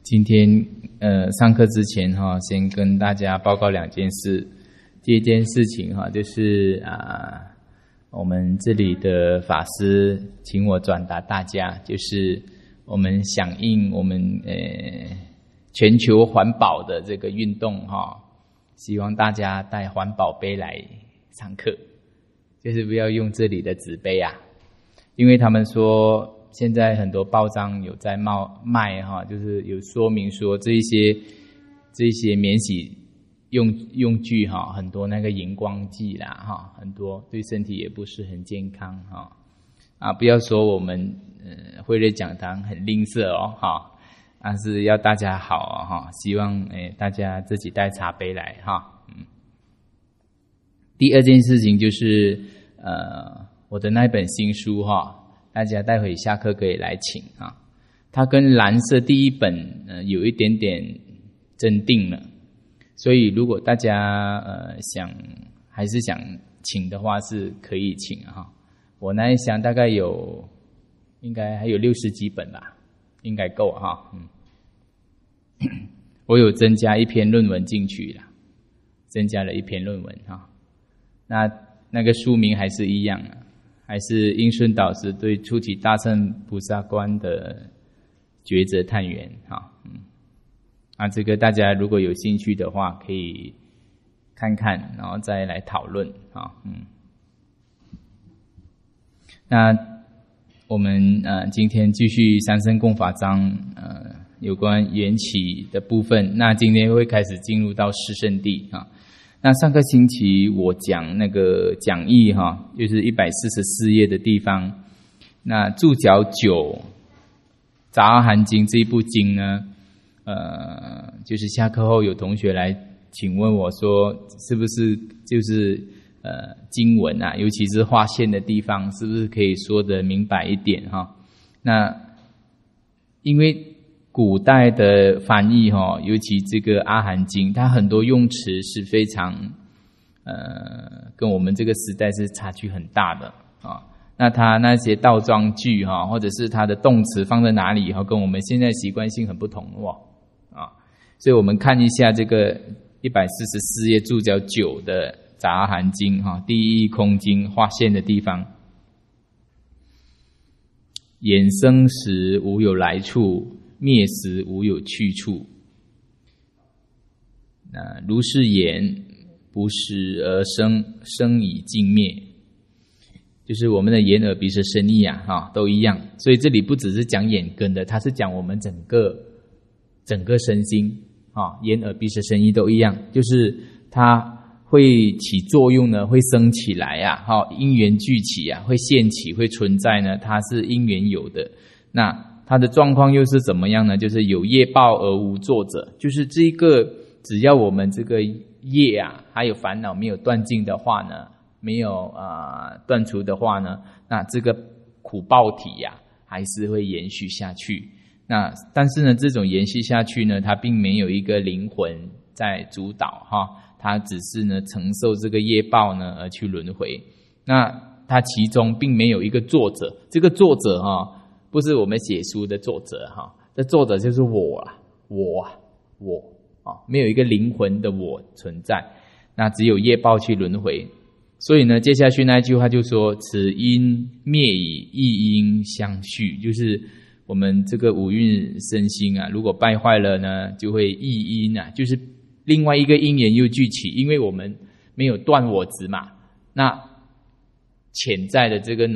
今天上课之前先跟大家报告2件事。第一件事情就是我们这里的法师请我转达大家，就是我们响应我们全球环保的这个运动希望大家带环保杯来上课，就是不要用这里的纸杯因为他们说现在很多报章有在卖就是有说明说这些免洗用具很多那个荧光剂啦很多对身体也不是很健康不要说我们慧瑞讲堂很吝啬但是要大家好希望大家自己带茶杯来第二件事情就是我的那本新书大家待会下课可以来请它跟蓝色第一本有一点点增订了，所以如果大家还是想请的话是可以请我那一箱大概应该还有60几本吧，应该够我有增加一篇论文进去了，增加了一篇论文那个书名还是一样还是应顺导师对初期大乘菩萨观的抉择探源这个大家如果有兴趣的话可以看看，然后再来讨论那我们今天继续三乘共法章有关缘起的部分，那今天会开始进入到四圣谛那上个星期我讲那个讲义就是144页的地方，那注脚9杂阿含经这一部经呢就是下课后有同学来请问我说是不是就是经文尤其是划线的地方是不是可以说得明白一点那因为古代的翻译尤其这个阿含经它很多用词是非常跟我们这个时代是差距很大的那它那些倒装句或者是它的动词放在哪里跟我们现在习惯性很不同所以我们看一下这个144页注脚9的杂阿含经第一空经划线的地方，衍生时无有来处，灭时无有去处。如是言，不时而生，生已尽灭。就是我们的眼耳鼻舌身意都一样。所以这里不只是讲眼根的，它是讲我们整个身心眼耳鼻舌身意都一样，就是它会起作用呢，会升起来因缘聚起会现起，会存在呢，它是因缘有的。那它的状况又是怎么样呢？就是有业报而无作者，就是这个只要我们这个业还有烦恼没有断尽的话呢，没有断除的话呢，那这个苦报体还是会延续下去。那但是呢，这种延续下去呢，它并没有一个灵魂在主导它只是呢承受这个业报呢而去轮回。那它其中并没有一个作者，这个作者不是我们写书的作者这作者就是我没有一个灵魂的我存在，那只有业报去轮回。所以呢，接下去那一句话就说：此因灭以异因相续，就是我们这个五蕴身心如果败坏了呢，就会异因就是另外一个因缘又聚起，因为我们没有断我执嘛，那潜在的这个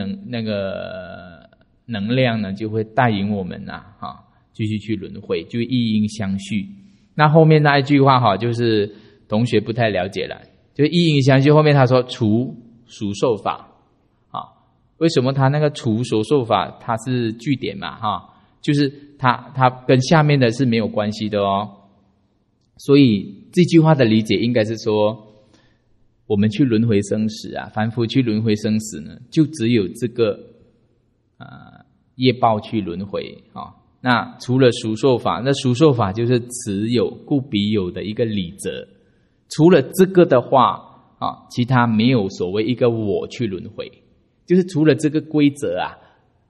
能量呢，就会带引我们继续去轮回，就异因相续。那后面那一句话就是同学不太了解了，就异因相续后面他说除属受法为什么他那个除所受法它是句点嘛就是它跟下面的是没有关系的所以这句话的理解应该是说，我们去轮回生死凡夫去轮回生死呢，就只有这个业报去轮回那除了属受法，那属受法就是此有故彼有的一个理则，除了这个的话其他没有所谓一个我去轮回，就是除了这个规则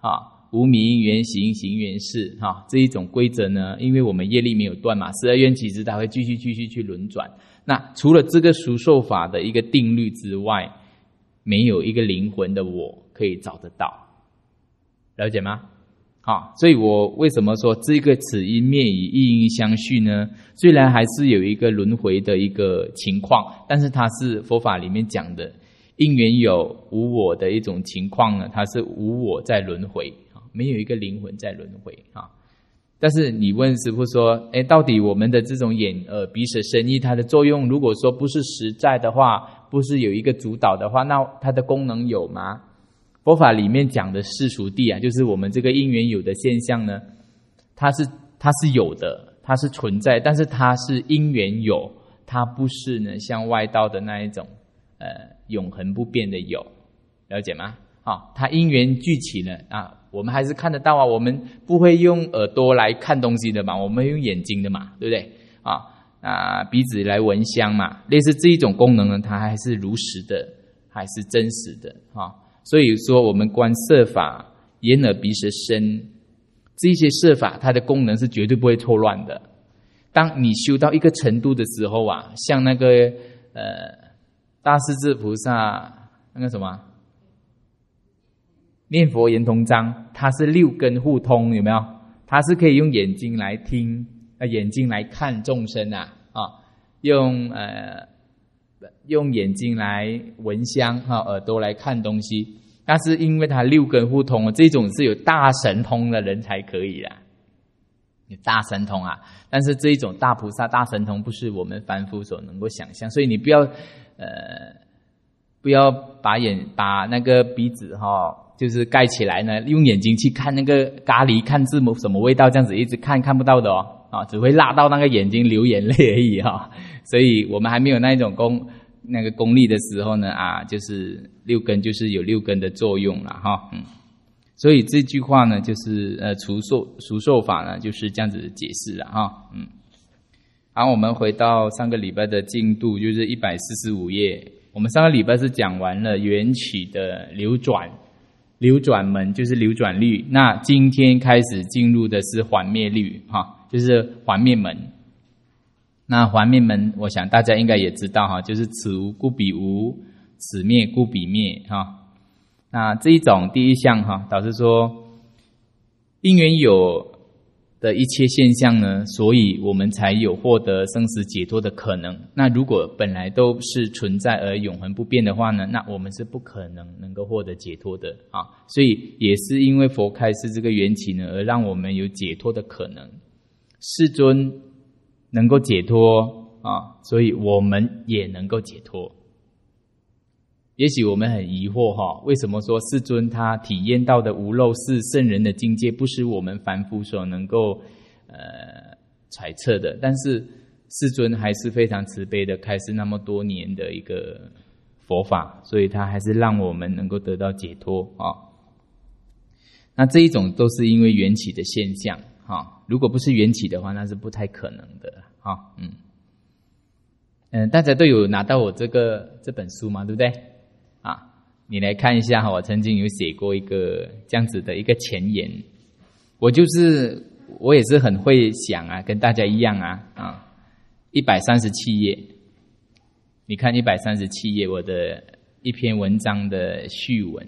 无明缘行，行缘事这一种规则呢，因为我们业力没有断嘛，12缘起支它会继续去轮转。那除了这个熟受法的一个定律之外，没有一个灵魂的我可以找得到，了解吗？所以我为什么说这个此因灭以异因相续呢？虽然还是有一个轮回的一个情况，但是它是佛法里面讲的因缘有无我的一种情况呢，它是无我在轮回，没有一个灵魂在轮回。但是你问师父说，到底我们的这种眼耳鼻舌身意它的作用，如果说不是实在的话，不是有一个主导的话，那它的功能有吗？佛法里面讲的世俗谛就是我们这个因缘有的现象呢，它是有的，它是存在，但是它是因缘有，它不是呢像外道的那一种永恒不变的有，了解吗？它因缘聚起了我们还是看得到我们不会用耳朵来看东西的嘛，我们用眼睛的嘛，对不对？鼻子来闻香嘛，类似这一种功能呢，它还是如实的，还是真实的所以说我们观色法、眼耳鼻舌身这些色法，它的功能是绝对不会错乱的。当你修到一个程度的时候像那个大势至菩萨那个什么念佛圆通章，它是6根互通，有没有？它是可以用眼睛来听，眼睛来看众生用眼睛来闻香耳朵来看东西。但是因为它6根互通，这种是有大神通的人才可以啦，有大神通但是这一种大菩萨大神通不是我们凡夫所能够想象，所以你不要把那个鼻子就是盖起来呢，用眼睛去看那个咖喱，看是什么味道，这样子一直看不到的只会辣到那个眼睛流眼泪而已所以我们还没有那种功力的时候呢就是6根就是有6根的作用了所以这句话呢就是熟受法呢就是这样子解释了好，我们回到上个礼拜的进度，就是145页。我们上个礼拜是讲完了缘起的流转门，就是流转律。那今天开始进入的是还灭律就是还灭门。那还灭门我想大家应该也知道就是此无故彼无，此灭故彼灭那这一种第一项导师说因缘有的一切现象呢，所以我们才有获得生死解脱的可能。那如果本来都是存在而永恒不变的话呢，那我们是不可能够获得解脱的所以也是因为佛开示这个缘起呢，而让我们有解脱的可能。世尊能够解脱所以我们也能够解脱。也许我们很疑惑为什么说世尊他体验到的无漏是圣人的境界，不是我们凡夫所能够揣测的？但是世尊还是非常慈悲的开示那么多年的一个佛法，所以他还是让我们能够得到解脱那这一种都是因为缘起的现象如果不是缘起的话，那是不太可能的大家都有拿到我这本书嘛，对不对你来看一下我曾经有写过一个这样子的一个前言。我也是很会想跟大家一样137页，你看137页我的一篇文章的序文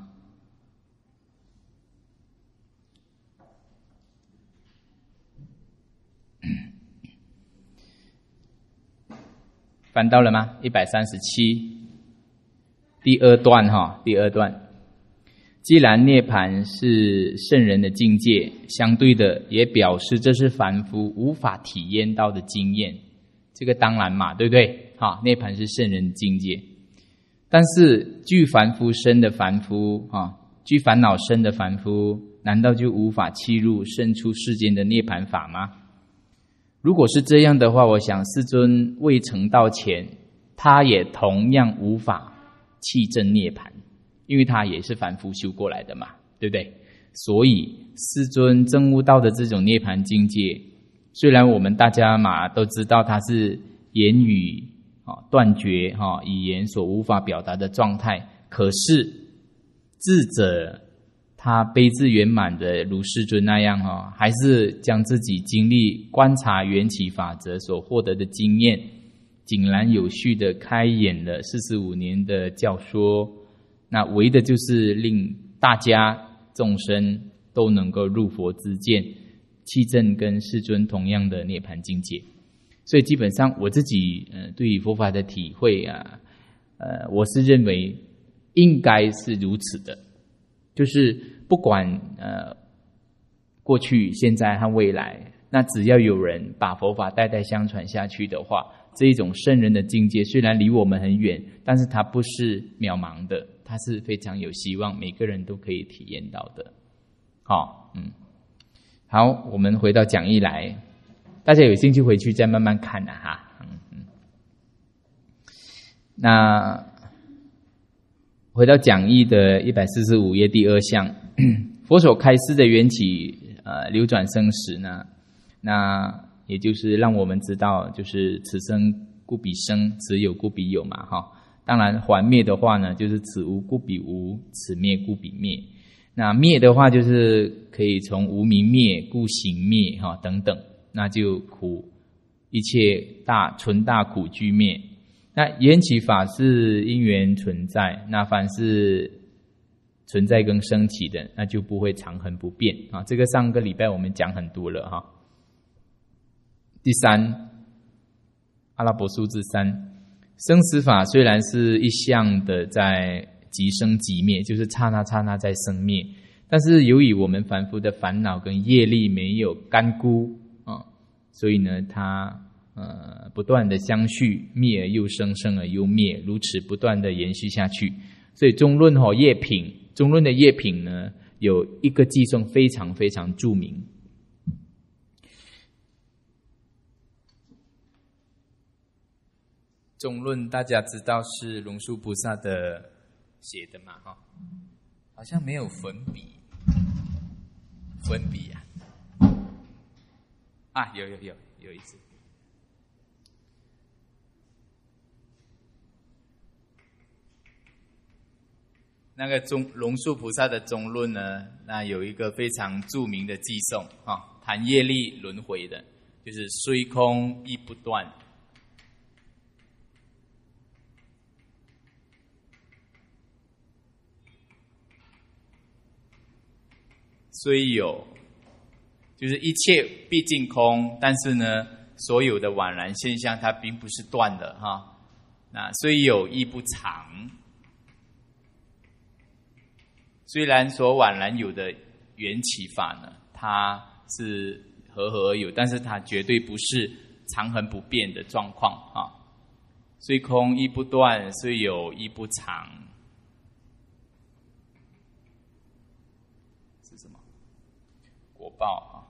翻到了吗？137第二段，既然涅槃是圣人的境界，相对的也表示这是凡夫无法体验到的经验。这个当然嘛，对不对？涅槃是圣人的境界，但是具凡夫身的凡夫具烦恼身的凡夫，难道就无法契入胜出世间的涅槃法吗？如果是这样的话，我想世尊未成道前，他也同样无法契证涅槃，因为他也是凡夫修过来的嘛，对不对？所以世尊证悟到的这种涅槃境界，虽然我们大家都知道它是言语断绝语言所无法表达的状态，可是智者他悲智圆满的如世尊那样还是将自己经历观察缘起法则所获得的经验，井然有序的开演了45年的教说，那为的就是令大家众生都能够入佛之见，契证跟世尊同样的涅槃境界。所以基本上我自己对于佛法的体会我是认为应该是如此的，就是不管过去、现在和未来，那只要有人把佛法代代相传下去的话，这一种圣人的境界虽然离我们很远，但是它不是渺茫的，它是非常有希望，每个人都可以体验到的。好，我们回到讲义来，大家有兴趣回去再慢慢看那回到讲义的145页第2项，佛所开示的缘起流转生死呢，那也就是让我们知道，就是此生故彼生，此有故彼有嘛当然还灭的话呢，就是此无故彼无，此灭故彼灭。那灭的话就是可以从无明灭、故行灭等等，那就苦一切纯大苦具灭。那缘起法是因缘存在，那凡是存在跟升起的，那就不会常恒不变这个上个礼拜我们讲很多了第3，阿拉伯数字3，生死法虽然是一向的在即生即灭，就是刹那刹那在生灭，但是由于我们凡夫的烦恼跟业力没有干枯所以呢它不断的相续，灭而又生，生而又灭，如此不断的延续下去。所以中论业品，中论的业品呢有一个偈颂非常非常著名。中论大家知道是龙树菩萨的写的嘛好像没有粉笔有一次。那个龙树菩萨的中论呢，那有一个非常著名的偈颂谈业力轮回的，就是虽空亦不断，虽有，就是一切毕竟空，但是呢所有的宛然现象它并不是断的那虽有亦不常，虽然所宛然有的缘起法呢，它是和而有，但是它绝对不是常恒不变的状况虽空亦不断，虽有亦不常，是什么？果报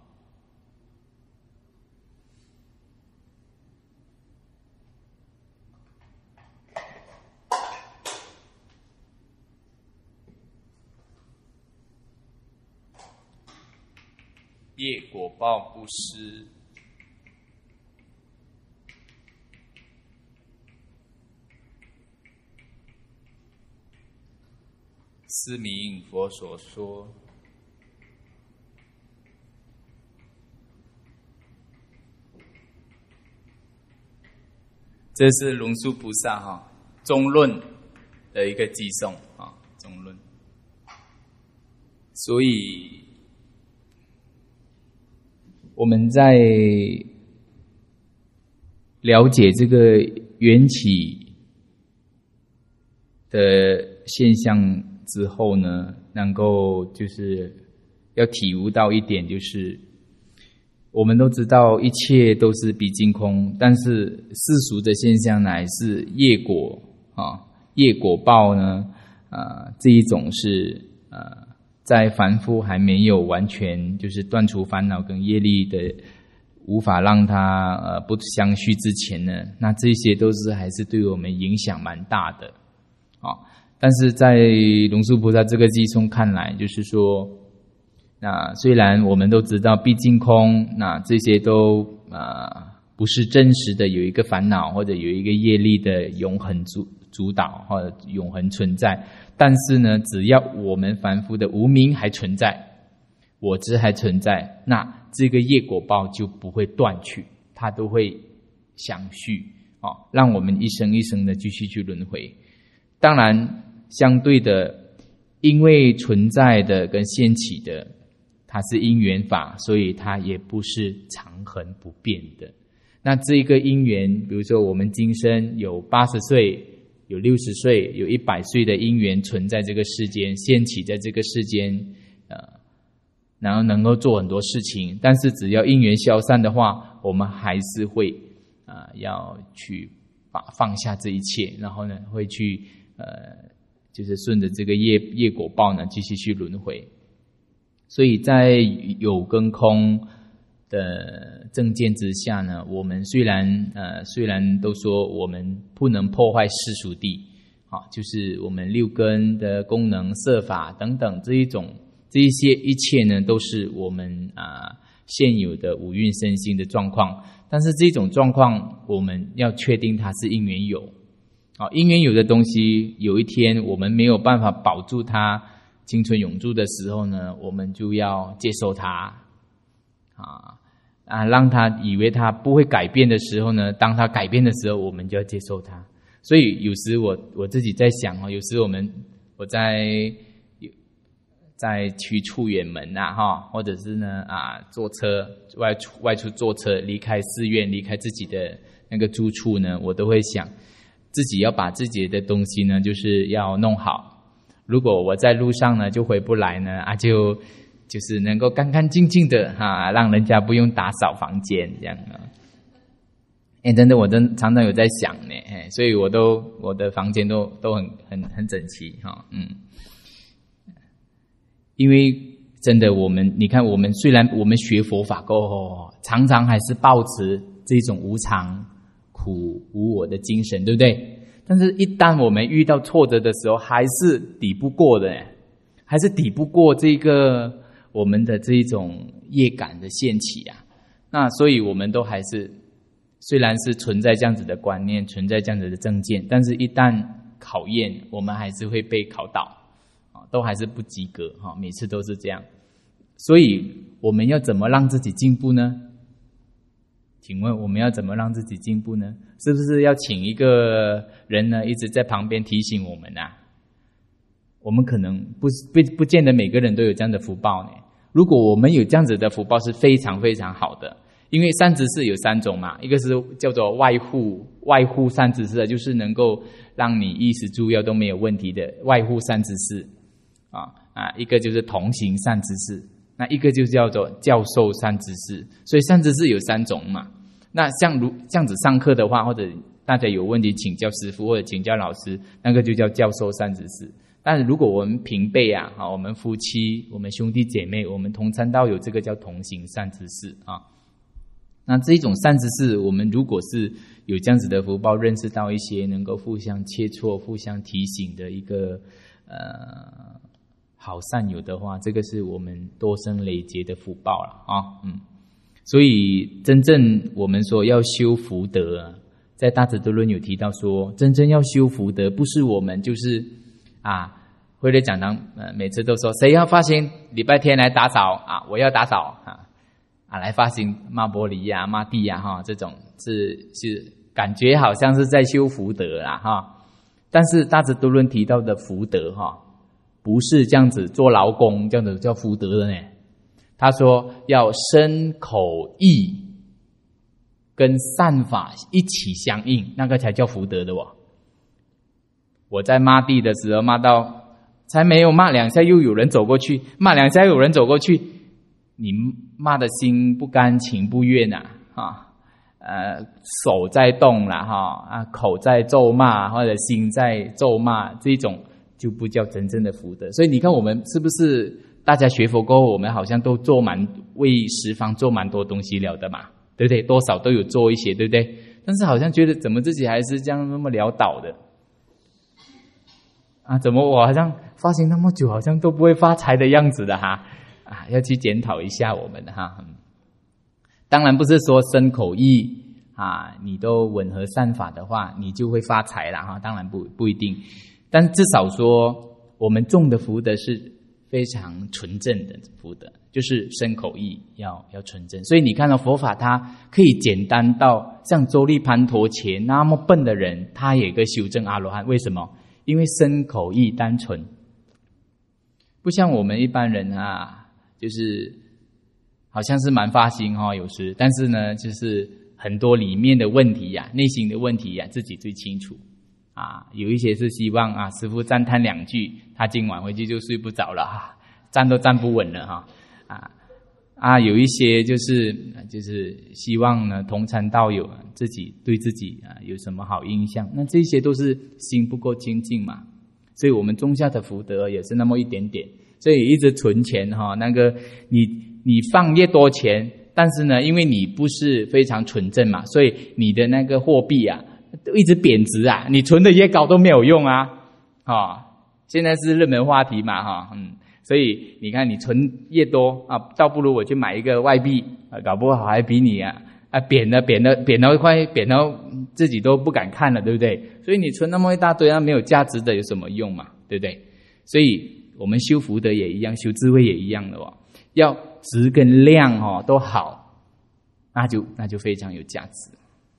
业果报不失，是名佛所说。这是龙树菩萨中论的一个偈颂中论。所以我们在了解这个缘起的现象之后呢，能够就是要体悟到一点，就是我们都知道一切都是毕竟空，但是世俗的现象乃是业果业果报呢这一种是在凡夫还没有完全就是断除烦恼跟业力的无法让它不相续之前呢，那这些都是还是对我们影响蛮大的但是在龙树菩萨这个偈颂看来，就是说那虽然我们都知道毕竟空，那这些都不是真实的有一个烦恼或者有一个业力的永恒主导或者永恒存在。但是呢，只要我们凡夫的无明还存在，我执还存在，那这个业果报就不会断去，它都会相续让我们一生一生的继续去轮回。当然相对的，因为存在的跟现起的它是因缘法，所以它也不是常恒不变的。那这一个因缘，比如说我们今生有80岁，有60岁，有100岁的因缘存在这个世间，现起在这个世间然后能够做很多事情。但是只要因缘消散的话，我们还是会要去放下这一切，然后呢会去就是顺着这个业果报呢继续去轮回。所以在有跟空的正见之下呢，我们虽然都说我们不能破坏世俗谛就是我们六根的功能、色法等等这一切呢，都是我们现有的五蕴身心的状况。但是这种状况，我们要确定它是因缘有因缘有的东西，有一天我们没有办法保住它青春永驻的时候呢，我们就要接受它让他以为他不会改变的时候呢，当他改变的时候，我们就要接受他。所以有时我自己在想有时我在去出远门或者是呢坐车外出坐车离开寺院，离开自己的那个住处呢，我都会想自己要把自己的东西呢就是要弄好。如果我在路上呢就回不来呢就是能够干干净净的让人家不用打扫房间这样真的我常常有在想呢所以我的房间都很整齐因为真的你看我们虽然我们学佛法过后常常还是抱持这种无常苦无我的精神，对不对？但是一旦我们遇到挫折的时候，还是抵不过的，还是抵不过这个我们的这一种业感的现起那所以我们都还是虽然是存在这样子的观念，存在这样子的正见，但是一旦考验，我们还是会被考倒都还是不及格每次都是这样。所以我们要怎么让自己进步呢？请问我们要怎么让自己进步呢？是不是要请一个人呢一直在旁边提醒我们我们可能不见得每个人都有这样的福报呢。如果我们有这样子的福报是非常非常好的，因为善知识有3种嘛，一个是叫做外护善知识，就是能够让你衣食住要都没有问题的外护善知识一个就是同行善知识，那一个就叫做教授善知识。所以善知识有3种嘛。那像这样子上课的话，或者大家有问题请教师父或者请教老师，那个就叫教授善知识。但是如果我们平辈我们夫妻，我们兄弟姐妹，我们同参道有这个叫同行善知识那这种善知识，我们如果是有这样子的福报，认识到一些能够互相切磋、互相提醒的一个好善友的话，这个是我们多生累劫的福报了所以真正我们说要修福德在大智度论有提到说，真正要修福德，不是我们就是会来讲堂每次都说谁要发心礼拜天来打扫我要打扫来发心骂玻璃骂地这种是感觉好像是在修福德但是大智度论提到的福德不是这样子做劳工这样子叫福德的呢。他说要身口意跟善法一起相应，那个才叫福德的我在骂地的时候骂到才没有骂2下又有人走过去，骂2下又有人走过去，你骂的心不甘情不愿手在动口在咒骂或者心在咒骂，这种就不叫真正的福德。所以你看我们是不是大家学佛过后，我们好像都为十方做蛮多东西了的嘛，对不对？多少都有做一些，对不对？但是好像觉得怎么自己还是这样那么潦倒的怎么我好像发行那么久好像都不会发财的样子的要去检讨一下我们当然不是说身口意你都吻合善法的话，你就会发财了哈。当然不一定，但至少说我们种的福德是非常纯正的福德，就是身口意要纯正。所以你看到佛法，它可以简单到像周利盘陀伽那么笨的人，他也可以修正阿罗汉。为什么？因为身口意单纯，不像我们一般人就是好像是蛮发心有时，但是呢，就是很多里面的问题内心的问题自己最清楚有一些是希望师父赞叹2句，他今晚回去就睡不着了站都站不稳了有一些就是希望呢同参道友自己对自己有什么好印象，那这些都是心不够清净嘛。所以我们种下的福德也是那么一点点，所以一直存钱那个你放越多钱，但是呢，因为你不是非常纯正嘛，所以你的那个货币都一直贬值你存的越高都没有用现在是热门话题嘛所以你看你存越多倒不如我去买一个外币搞不好还比你贬到快贬到自己都不敢看了，对不对？所以你存那么一大堆没有价值的有什么用嘛，对不对？所以我们修福德也一样，修智慧也一样的要质跟量都好，那就非常有价值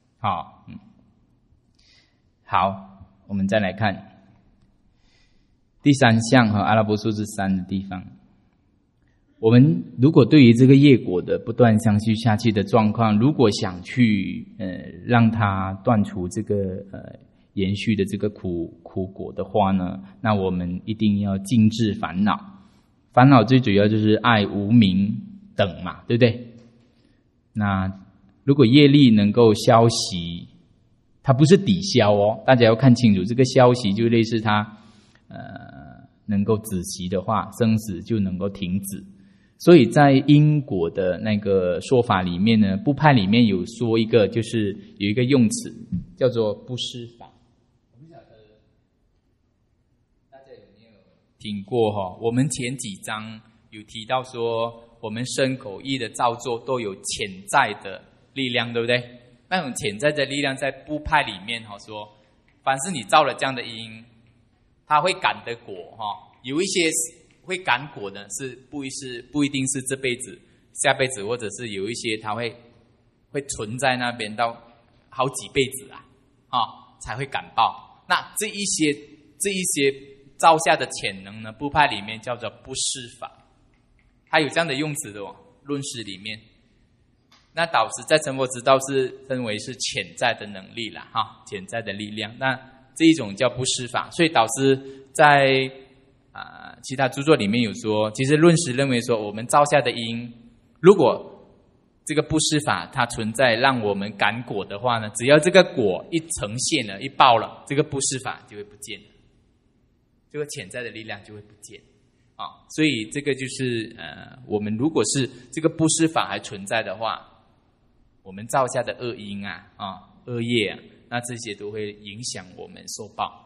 好，我们再来看第3项阿拉伯数字3的地方。我们如果对于这个业果的不断相续下去的状况，如果想去让它断除这个延续的这个苦果的话呢，那我们一定要禁止烦恼。烦恼最主要就是爱无明等嘛，对不对？那如果业力能够消息，它不是抵消大家要看清楚，这个消息就类似它能够止息的话，生死就能够停止。所以在因果的那个说法里面呢，部派里面有说一个，就是有一个用词叫做不施法。我不晓得大家有没有听过我们前几章有提到说，我们身口意的造作都有潜在的力量，对不对？那种潜在的力量在部派里面说，凡是你造了这样的因，它会感的果有一些会感果的是不一定是这辈子、下辈子，或者是有一些它会存在那边到好几辈子才会感报。那这一些造下的潜能呢，部派里面叫做不施法，它有这样的用词的论师里面。那导师在成佛之道是分为是潜在的能力啦潜在的力量，那这一种叫不施法。所以导师在其他著作里面有说，其实论师认为说，我们造下的因，如果这个不施法它存在让我们感果的话呢，只要这个果一呈现了、一报了，这个不施法就会不见了，这个潜在的力量就会不见所以这个就是我们如果是这个不施法还存在的话，我们造下的恶因恶业那这些都会影响我们受报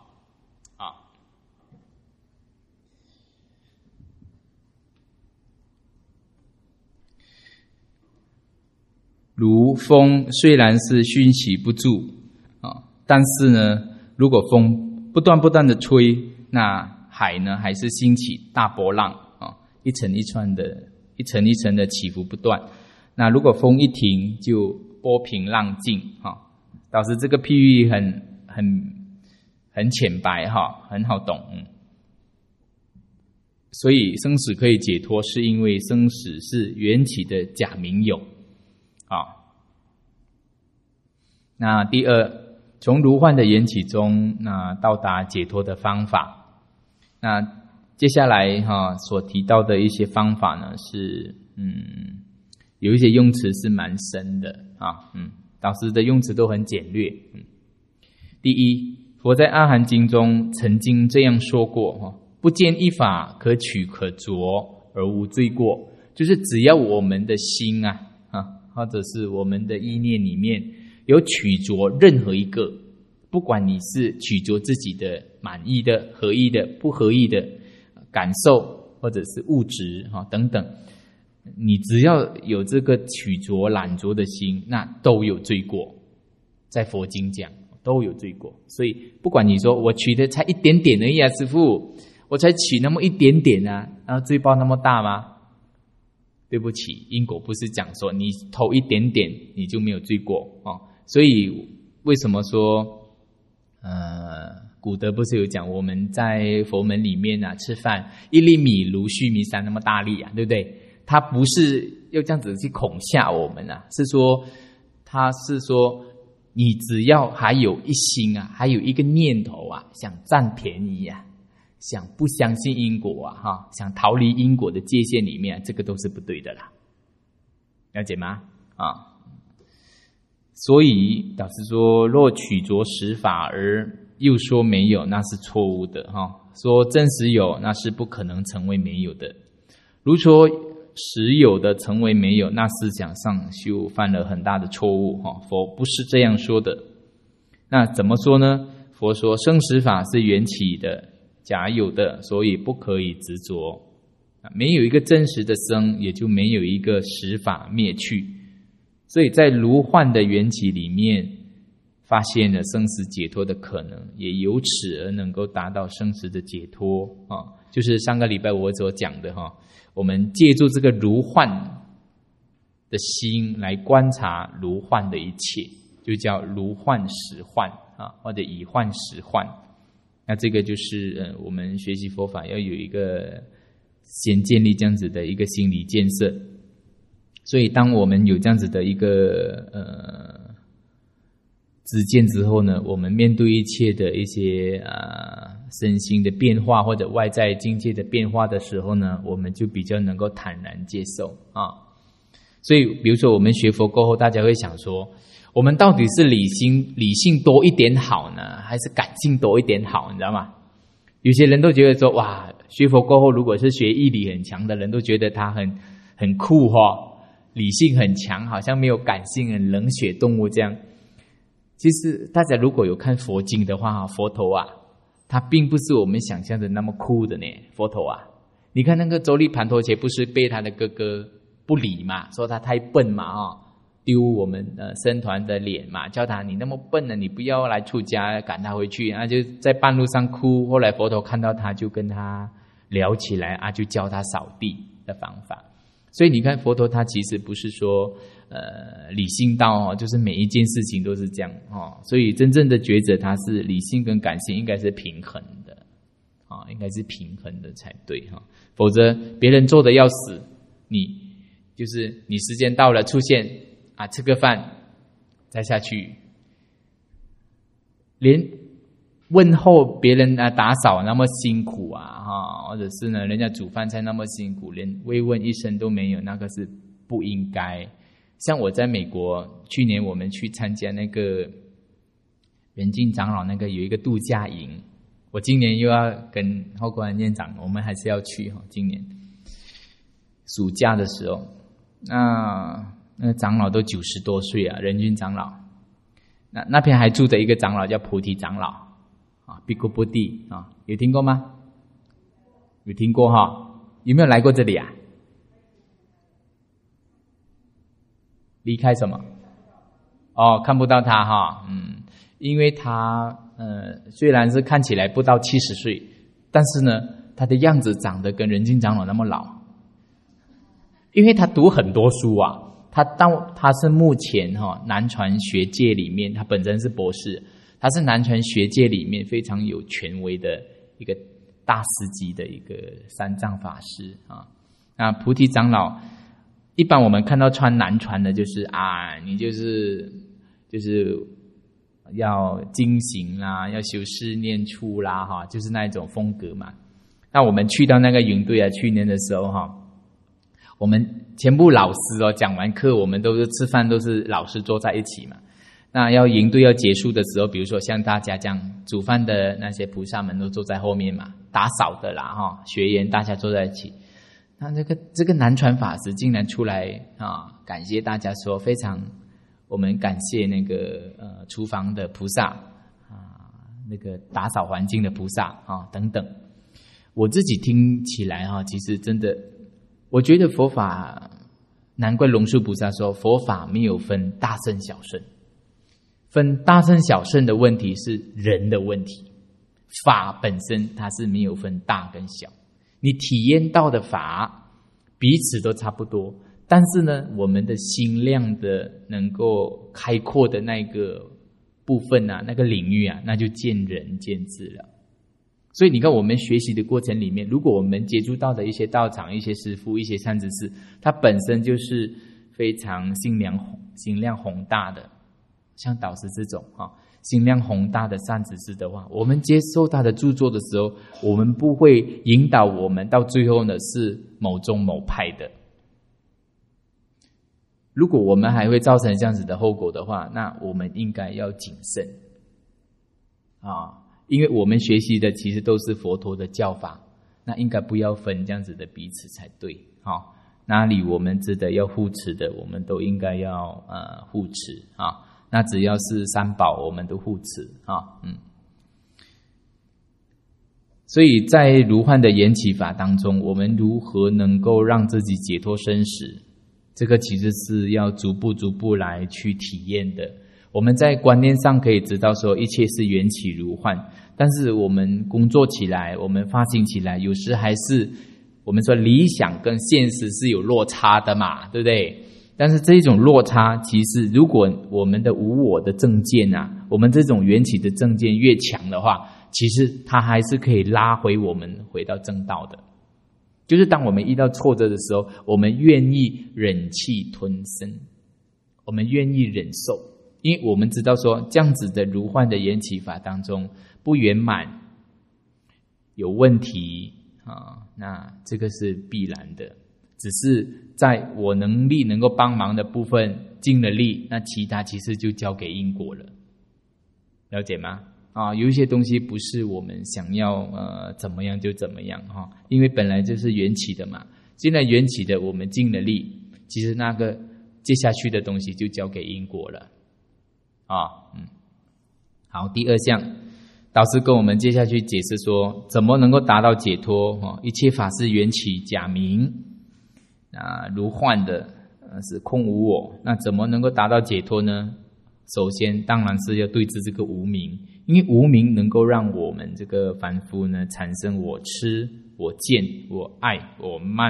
如风虽然是熏习不住但是呢，如果风不断的吹，那海呢还是兴起大波浪一层一层的起伏不断。那如果风一停，就波平浪静导致这个譬喻很浅白很好懂所以生死可以解脱，是因为生死是缘起的假名有那第二，从如幻的缘起中到达解脱的方法。那接下来所提到的一些方法呢，是有一些用词是蛮深的导师的用词都很简略第一，佛在阿含经中曾经这样说过不见一法可取可着而无罪过，就是只要我们的心或者是我们的意念里面有取着任何一个，不管你是取着自己的满意的、合意的、不合意的感受，或者是物质等等，你只要有这个取着懒着的心，那都有罪过在佛经讲都有罪过。所以不管你说我取的才一点点而已啊，师父，我才取那么一点点啊，然后罪报那么大吗？对不起，因果不是讲说你偷一点点你就没有罪过哦。所以为什么说古德不是有讲我们在佛门里面啊吃饭一粒米如须弥山那么大粒啊，对不对？他不是要这样子去恐吓我们啊，他是说你只要还有一心啊，还有一个念头啊，想占便宜啊，想不相信因果啊，想逃离因果的界限里面，这个都是不对的啦，了解吗？所以导师说，若取着实法而又说没有，那是错误的说真实有，那是不可能成为没有的。如说实有的成为没有，那思想上就犯了很大的错误佛不是这样说的。那怎么说呢？佛说生实法是缘起的，假有的，所以不可以执着。没有一个真实的生，也就没有一个实法灭去。所以在如幻的缘起里面，发现了生死解脱的可能，也由此而能够达到生死的解脱就是上个礼拜我所讲的我们借助这个如幻的心来观察如幻的一切，就叫如幻实幻或者以幻实幻。那这个就是我们学习佛法要有一个先建立这样子的一个心理建设。所以当我们有这样子的一个知见之后呢，我们面对一切的一些身心的变化或者外在境界的变化的时候呢，我们就比较能够坦然接受所以比如说我们学佛过后，大家会想说，我们到底是理性多一点好呢，还是感性多一点好，你知道吗？有些人都觉得说，哇，学佛过后如果是学义理很强的人，都觉得他很酷理性很强，好像没有感性，很冷血动物这样。其实大家如果有看佛经的话，佛陀他并不是我们想象的那么酷的呢。佛陀你看那个周利盘陀伽不是被他的哥哥不理嘛，说他太笨嘛丢我们僧团的脸嘛，叫他你那么笨呢，你不要来出家，赶他回去就在半路上哭。后来佛陀看到他就跟他聊起来就教他扫地的方法。所以你看佛陀他其实不是说理性到就是每一件事情都是这样所以真正的觉者他是理性跟感性应该是平衡的应该是平衡的才对否则别人做的要死，你时间到了出现吃个饭再下去，连问候别人打扫那么辛苦或者是呢人家煮饭菜那么辛苦，连慰问一声都没有，那个是不应该。像我在美国，去年我们去参加那个仁净长老那个有一个度假营，我今年又要跟后官院长，我们还是要去今年暑假的时候，那长老都90多岁仁净长老，那边还住着一个长老叫菩提长老比丘波地有听过吗？有听过有没有来过这里离开什么？看不到他因为他虽然是看起来不到70岁，但是呢他的样子长得跟仁净长老那么老，因为他读很多书他是目前南传学界里面，他本身是博士，他是南传学界里面非常有权威的一个大师级的一个三藏法师那菩提长老一般我们看到穿南传的就是你就是要精行啦，要修誓念处啦就是那一种风格嘛。那我们去到那个营队去年的时候我们全部老师讲完课，我们都是吃饭都是老师坐在一起嘛。那营队要结束的时候，比如说像大家这样煮饭的那些菩萨们都坐在后面嘛，打扫的啦学员大家坐在一起。那这个南传法师竟然出来感谢大家说非常我们感谢那个厨房的菩萨那个打扫环境的菩萨等等。我自己听起来其实真的我觉得佛法，难怪龙树菩萨说佛法没有分大圣小圣， 分大乘小乘的问题是人的问题，法本身它是没有分大跟小，你体验到的法彼此都差不多，但是呢，我们的心量的能够开阔的那个部分啊，那个领域啊，那就见仁见智了。所以你看，我们学习的过程里面，如果我们接触到的一些道场、一些师父、一些善知识，他本身就是非常心量宏大的，像导师这种心量宏大的善知识的话，我们接受他的著作的时候，我们不会引导我们到最后呢是某宗某派的。如果我们还会造成这样子的后果的话，那我们应该要谨慎因为我们学习的其实都是佛陀的教法，那应该不要分这样子的彼此才对。哪里我们值得要护持的，我们都应该要护持那只要是三宝，我们都护持所以在如幻的缘起法当中，我们如何能够让自己解脱生死，这个其实是要逐步来去体验的。我们在观念上可以知道说一切是缘起如幻，但是我们工作起来，我们发心起来，有时还是我们说理想跟现实是有落差的嘛，对不对？但是这种落差，其实如果我们的无我的正见我们这种缘起的正见越强的话，其实它还是可以拉回我们回到正道的。就是当我们遇到挫折的时候，我们愿意忍气吞声，我们愿意忍受，因为我们知道说这样子的如幻的缘起法当中不圆满有问题那这个是必然的，只是在我能力能够帮忙的部分尽了力，那其他其实就交给因果了，了解吗？有一些东西不是我们想要怎么样就怎么样因为本来就是缘起的嘛，既然缘起的我们尽了力，其实那个接下去的东西就交给因果了好，第二项导师跟我们接下去解释说怎么能够达到解脱一切法是缘起假名如幻的是空无我，那怎么能够达到解脱呢？首先当然是要对治这个无明，因为无明能够让我们这个凡夫呢产生我痴、我见、我爱、我慢，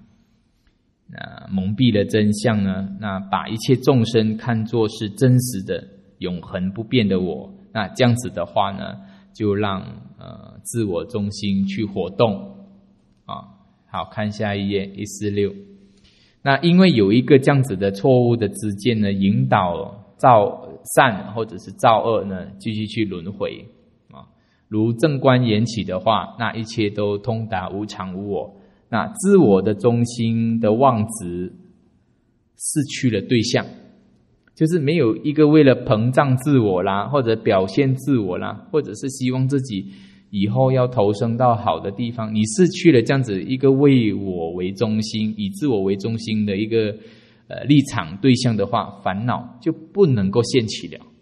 蒙蔽了真相呢，那把一切众生看作是真实的永恒不变的我，那这样子的话呢，就让自我中心去活动好，看下一页146。那因为有一个这样子的错误的知见呢，引导造善或者是造恶呢，继续去轮回如正观缘起的话，那一切都通达无常无我，那自我的中心的妄执失去了对象，就是没有一个为了膨胀自我啦，或者表现自我啦，或者是希望自己以后要投生到好的地方，你失去了这样子一个为我为中心，以自我为中心的一个立场对象的话，烦恼就不能够现起了。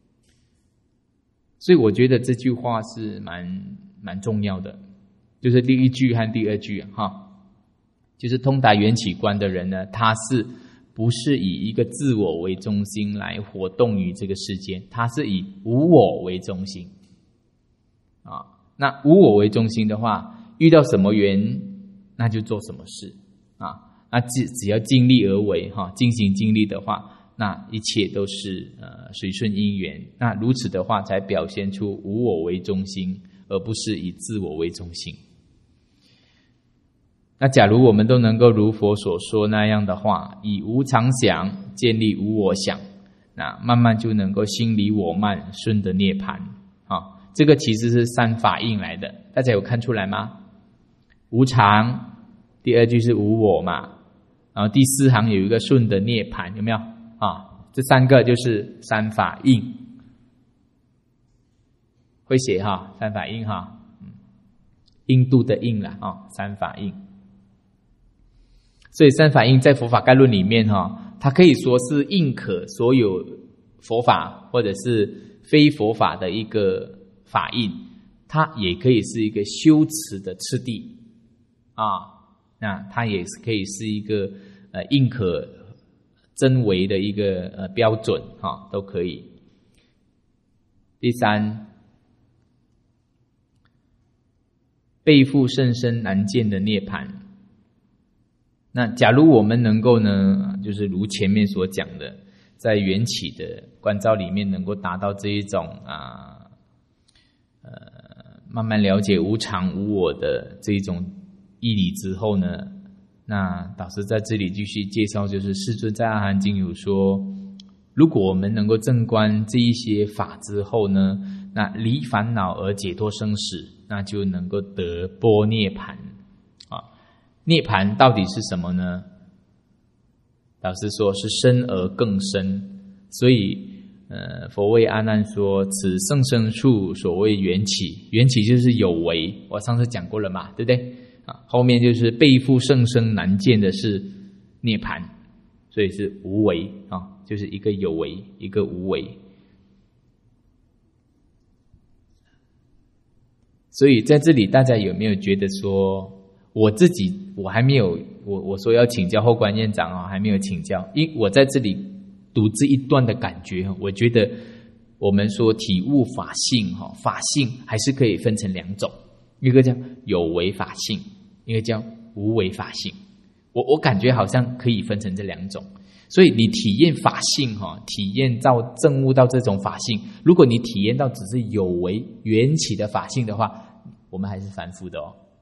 所以我觉得这句话是蛮重要的，就是第一句和第二句就是通达缘起观的人呢，他是不是以一个自我为中心来活动于这个世间，他是以无我为中心那无我为中心的话，遇到什么缘那就做什么事那只要尽力而为尽心尽力的话，那一切都是随顺因缘，那如此的话才表现出无我为中心，而不是以自我为中心。那假如我们都能够如佛所说那样的话，以无常想建立无我想，那慢慢就能够心离我慢，顺得涅槃这个其实是三法印来的，大家有看出来吗？无常，第二句是无我嘛，然后第四行有一个顺得涅槃，有没有这三个就是三法印，会写三法印印度的印啦三法印。所以三法印在佛法概论里面它可以说是印可所有佛法或者是非佛法的一个法印，它也可以是一个修持的次第那它也可以是一个印可真伪的一个标准都可以。 第三，背负甚深难见的涅槃。那假如我们能够呢，就是如前面所讲的，在缘起的观照里面能够达到这一种慢慢了解无常无我的这一种义理之后呢，那导师在这里继续介绍，就是世尊在阿含经有说，如果我们能够正观这一些法之后呢，那离烦恼而解脱生死，那就能够得般涅槃。涅槃到底是什么呢？导师说是深而更深，所以佛为阿难说，此甚深处所谓缘起，缘起就是有为，我上次讲过了嘛，对不对？后面就是背负甚深难见的是涅槃，所以是无为就是一个有为，一个无为。所以在这里大家有没有觉得说，我还没有，我说要请教后观院长还没有请教，因为我在这里读这一段的感觉，我觉得我们说体悟法性，法性还是可以分成两种，一个叫有为法性，一个叫无为法性。我感觉好像可以分成这两种。所以你体验法性，体验到证悟到这种法性，如果你体验到只是有为缘起的法性的话，我们还是凡夫的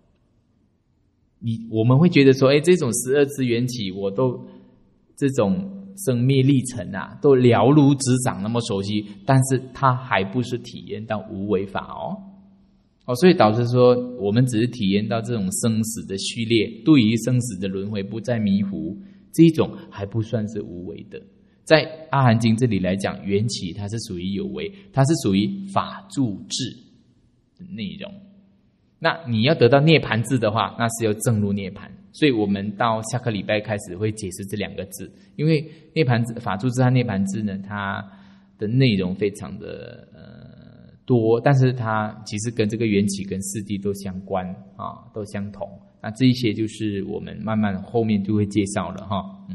我们会觉得说，这种12支缘起，我都这种生灭历程都了如指掌那么熟悉，但是它还不是体验到无为法所以导师说，我们只是体验到这种生死的序列，对于生死的轮回不再迷糊，这一种还不算是无为的。在阿含经这里来讲，缘起它是属于有为，它是属于法住智的内容。那你要得到涅槃智的话，那是要证入涅槃。所以我们到下个礼拜开始会解释这两个字，因为涅槃智、法住智和涅槃智呢，它的内容非常的多，但是它其实跟这个缘起跟四谛都相关都相同。那这一些就是我们慢慢后面就会介绍了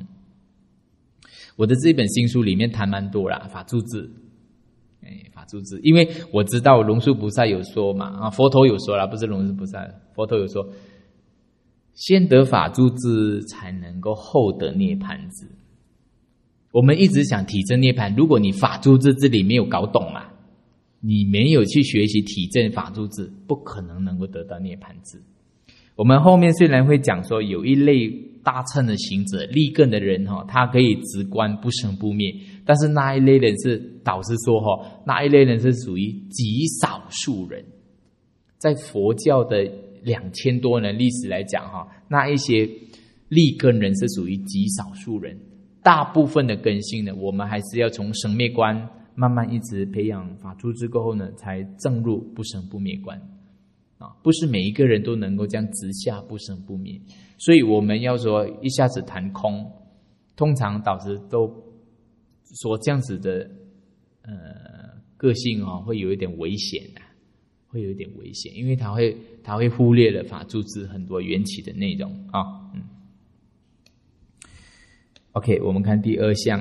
我的这本新书里面谈蛮多啦，法住智。法住智，因为我知道龙树菩萨有说嘛，佛陀有说啦，不是龙树菩萨，佛陀有说，先得法住智才能够后得涅槃智。我们一直想体证涅槃，如果你法住智这里没有搞懂你没有去学习体证法住智，不可能能够得到涅槃智。我们后面虽然会讲说，有一类大乘的行者、立根的人他可以直观不生不灭，但是那一类人是导师说那一类人是属于极少数人。在佛教的2000多年历史来讲那一些立根人是属于极少数人，大部分的根性呢，我们还是要从生灭观慢慢一直培养法住智过后呢，才证入不生不灭观不是每一个人都能够这样直下不生不灭。所以我们要说一下子谈空，通常导师都说这样子的个性会有一点危险会有一点危险，因为他会忽略了法住智很多缘起的内容OK， 我们看第二项，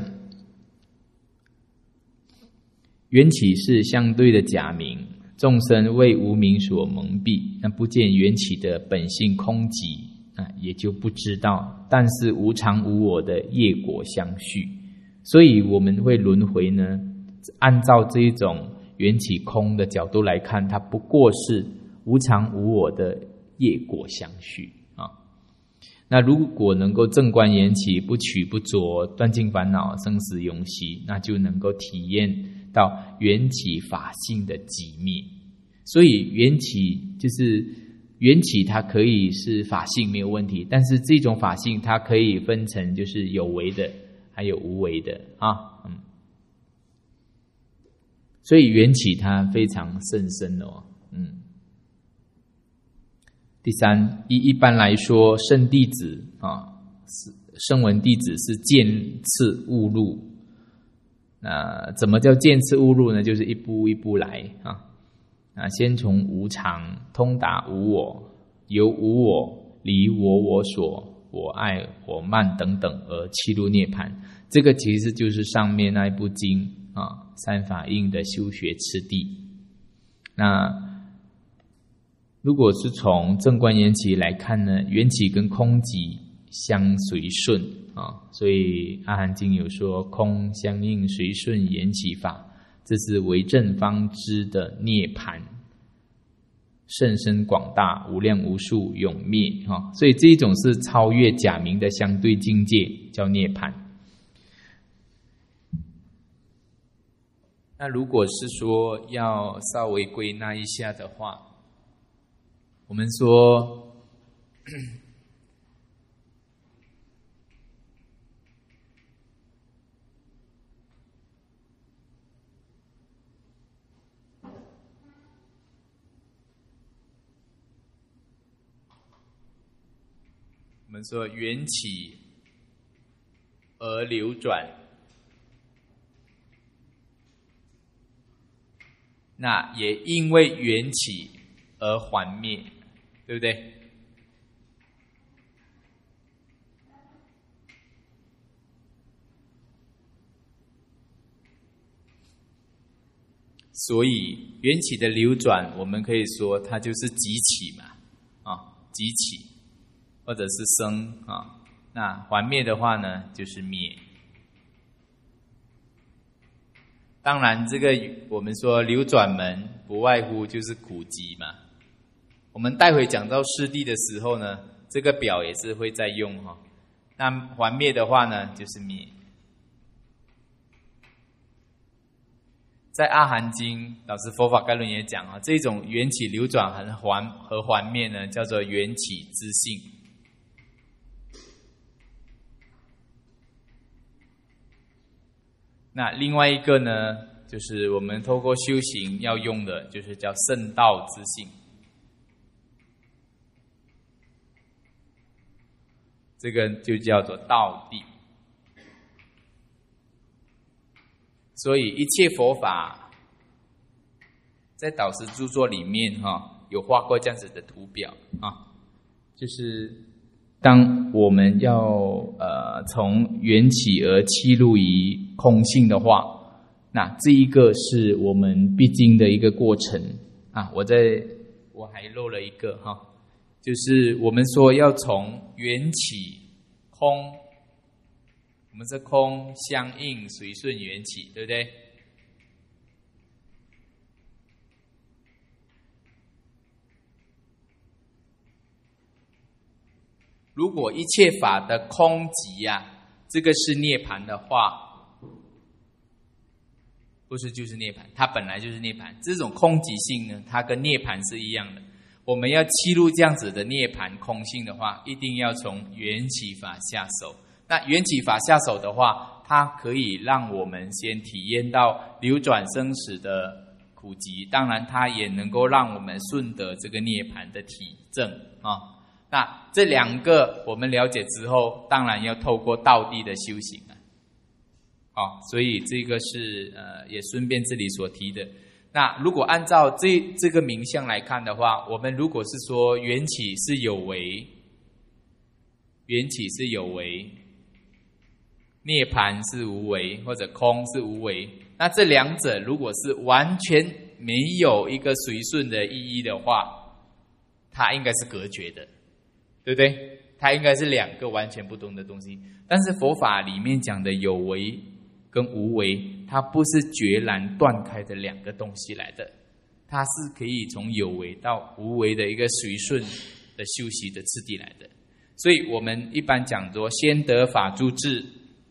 缘起是相对的假名，众生为无明所蒙蔽，那不见缘起的本性空寂也就不知道，但是无常无我的业果相续，所以我们会轮回呢，按照这一种缘起空的角度来看，它不过是无常无我的业果相续那如果能够正观缘起，不取不着，断尽烦恼，生死永息，那就能够体验到缘起法性的寂灭。所以缘起就是缘起，它可以是法性没有问题，但是这种法性它可以分成就是有为的还有无为的所以缘起它非常甚深第三，一般来说，圣弟子声闻弟子是渐次悟入。那怎么叫渐次悟入呢？就是一步一步来先从无常通达无我，由无我离我所、我爱我慢等等而契入涅槃。这个其实就是上面那一部经三法印的修学次第。那如果是从正观缘起来看呢，缘起跟空寂相随顺所以阿含经有说空相应随顺缘起法，这是为正方知的涅槃，甚深广大，无量无数，永灭所以这一种是超越假名的相对境界，叫涅槃。那如果是说要稍微归纳一下的话，我们说缘起而流转，那也因为缘起而还灭，对不对？所以缘起的流转，我们可以说它就是即起嘛，即起或者是生那还灭的话呢，就是灭。当然这个我们说流转门不外乎就是苦集嘛，我们待会讲到师地的时候呢，这个表也是会再用那还灭的话呢，就是灭。在阿含经老师佛法概论也讲这种缘起流转和还灭呢，叫做缘起之性。那另外一个呢，就是我们透过修行要用的，就是叫圣道之性。这个就叫做道地。所以一切佛法在导师著作里面有画过这样子的图表就是当我们要从缘起而契入于空性的话，那这一个是我们必经的一个过程我还漏了一个就是我们说要从缘起空，我们是空相应随顺缘起，对不对？如果一切法的空寂这个是涅槃的话，不是就是涅槃，它本来就是涅槃。这种空寂性呢，它跟涅槃是一样的。我们要契入这样子的涅槃空性的话，一定要从缘起法下手。那缘起法下手的话，它可以让我们先体验到流转生死的苦集，当然它也能够让我们顺得这个涅槃的体证那这两个我们了解之后，当然要透过道地的修行所以这个是也顺便这里所提的。那如果按照这个名相来看的话，我们如果是说缘起是有为，涅槃是无为，或者空是无为，那这两者如果是完全没有一个随顺的意义的话，它应该是隔绝的，对不对？它应该是两个完全不同的东西。但是佛法里面讲的有为跟无为，它不是决然断开的两个东西来的，它是可以从有为到无为的一个随顺的修习的次第来的。所以我们一般讲说先得法住智，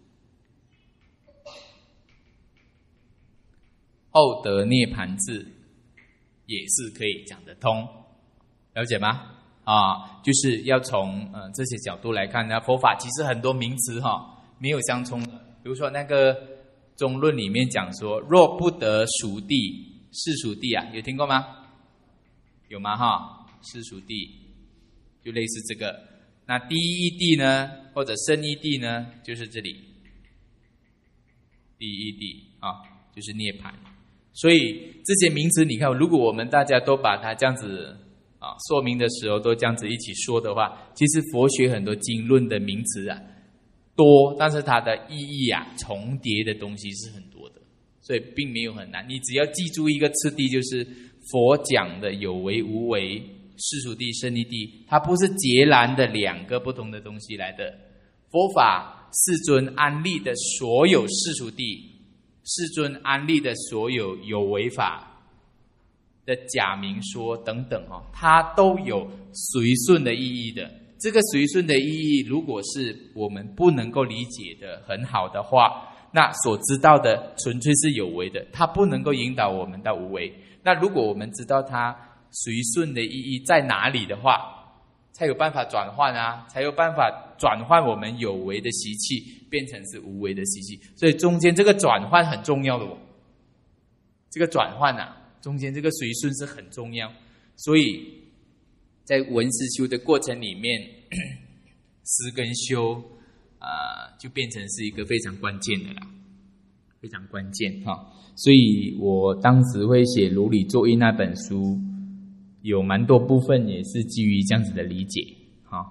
后得涅槃智，也是可以讲得通，了解吗？就是要从这些角度来看呢，佛法其实很多名词没有相冲的。比如说那个中论里面讲说，若不得熟地，世俗地有听过吗？有吗？世俗地就类似这个。那第一义地呢，或者胜义地呢，就是这里第一义地就是涅槃。所以这些名词你看，如果我们大家都把它这样子说明的时候都这样子一起说的话，其实佛学很多经论的名词多，但是它的意义重叠的东西是很多的。 所以并没有很难。你只要记住一个次第，就是佛讲的有为无为、世俗谛、胜义谛，它不是截然的两个不同的东西来的。佛法世尊安立的所有世俗谛，世尊安立的所有有为法的假名说等等，它都有随顺的意义的。这个随顺的意义，如果是我们不能够理解的很好的话，那所知道的纯粹是有为的，它不能够引导我们到无为。那如果我们知道它随顺的意义在哪里的话，才有办法转换啊，才有办法转换我们有为的习气变成是无为的习气。所以中间这个转换很重要的这个转换啊，中间这个随顺是很重要。所以在闻思修的过程里面，思跟修就变成是一个非常关键的啦，非常关键哈。所以我当时会写《如理作意》那本书，有蛮多部分也是基于这样子的理解哈。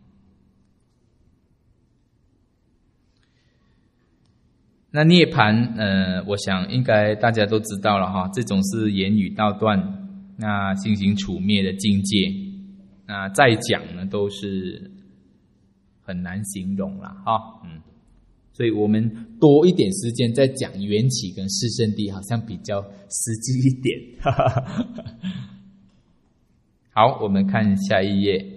那涅槃我想应该大家都知道了哈，这种是言语道断，那心行处灭的境界，那再讲呢都是很难形容了哈。所以我们多一点时间在讲缘起跟四圣谛，好像比较实际一点。好，我们看下一页。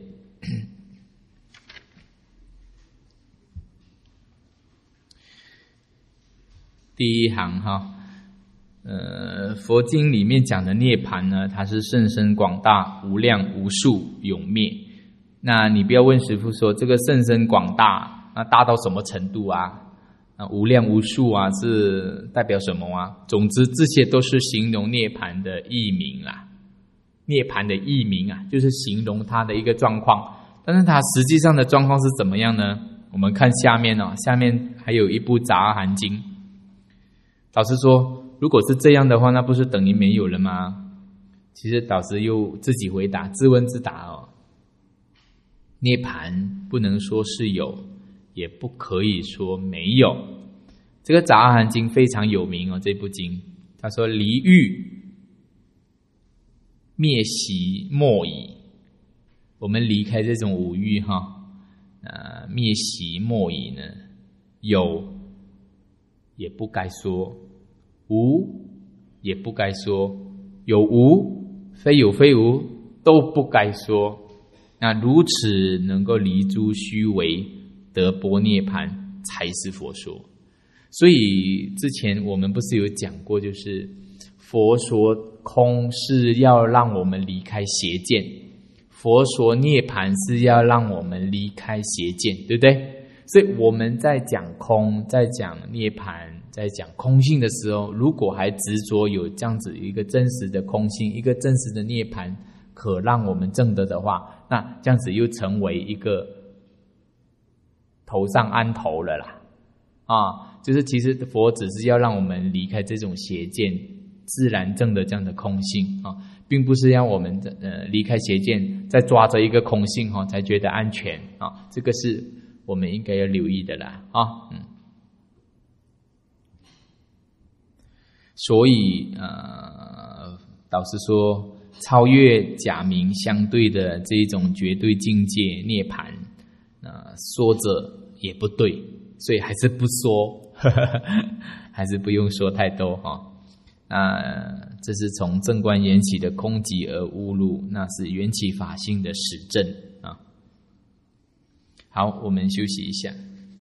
第一行哈，佛经里面讲的涅槃呢，它是甚深广大、无量无数、永灭。那你不要问师父说这个甚深广大，那大到什么程度啊？无量无数啊，是代表什么啊？总之，这些都是形容涅槃的义名啦。涅槃的义名啊，就是形容它的一个状况。但是它实际上的状况是怎么样呢？我们看下面哦，下面还有一部《杂阿含经》。导师说，如果是这样的话，那不是等于没有了吗？其实导师又自己回答，自问自答哦。涅槃不能说是有，也不可以说没有。这个《杂阿含经》非常有名哦，这部经他说离欲灭习莫已。我们离开这种五欲哈，灭习莫已呢，有也不该说，无也不该说，有无非有非无都不该说。那如此能够离诸虚伪，得般涅槃，才是佛说。所以之前我们不是有讲过，就是佛说空是要让我们离开邪见，佛说涅槃是要让我们离开邪见，对不对？所以我们在讲空，在讲涅槃，在讲空性的时候，如果还执着有这样子一个真实的空性，一个真实的涅槃可让我们证得的话，那这样子又成为一个头上安头了啦。就是其实佛只是要让我们离开这种邪见，自然证得这样的空性并不是让我们离开邪见，再抓着一个空性才觉得安全这个是我们应该要留意的啦所以导师说，超越假名相对的这一种绝对境界涅槃，说着也不对，所以还是不说，还是不用说太多这是从正观缘起的空寂而悟入，那是缘起法性的实证好，我们休息一下。